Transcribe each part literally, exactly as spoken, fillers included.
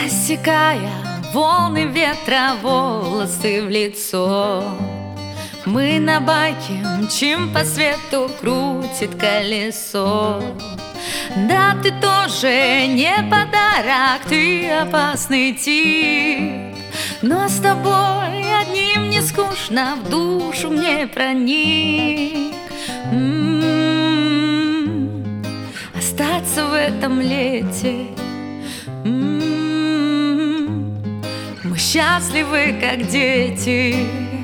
Рассекая волны ветра, волосы в лицо, мы на байке мчим по свету, крутит колесо. Да, ты тоже не подарок, ты опасный тип, но с тобой одним не скучно, в душу мне проник. М-м-м, остаться в этом лете. М-м-м, мы счастливы, как дети,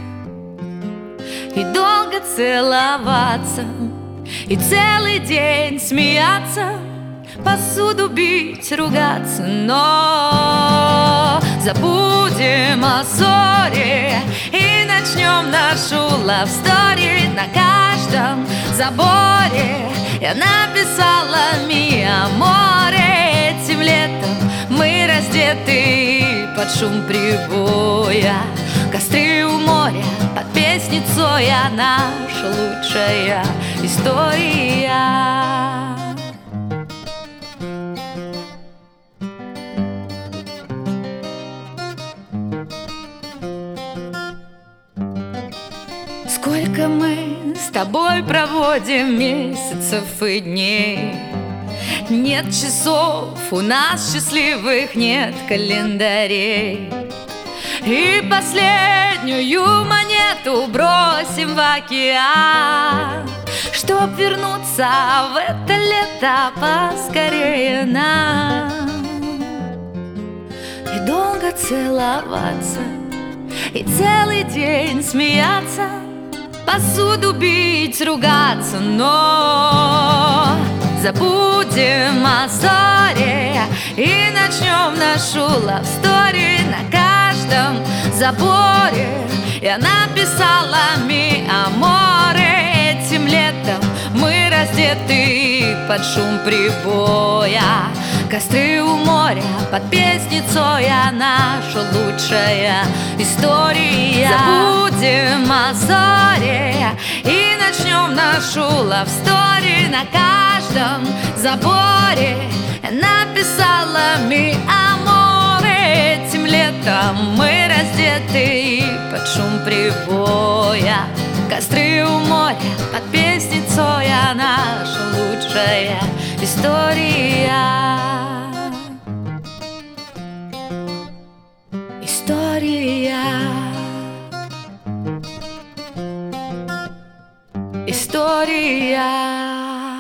и долго целоваться, и целый день смеяться, посуду бить, ругаться, но забудем о ссоре и начнем нашу love story. На каждом заборе я написала ми аморе. Этим летом мы раздеты под шум прибоя, костры у моря под песни Цоя, наша лучшая история. Сколько мы с тобой проводим месяцев и дней, нет часов, у нас счастливых нет календарей. И последнюю монету бросим в океан, чтоб вернуться в это лето поскорее нам. И долго целоваться, и целый день смеяться, посуду бить, ругаться, но забудем о ссоре и начнем нашу love story. На каждом заборе я написала ми аморе. Этим летом мы раздеты под шум прибоя, костры у моря под песни Цоя, наша лучшая история. Забудем о ссоре и начнем нашу love story. На каждом заборе я написала ми аморе. Этим летом мы раздеты под шум прибоя, костры у моря под песни Цоя, наша лучшая история. История. История.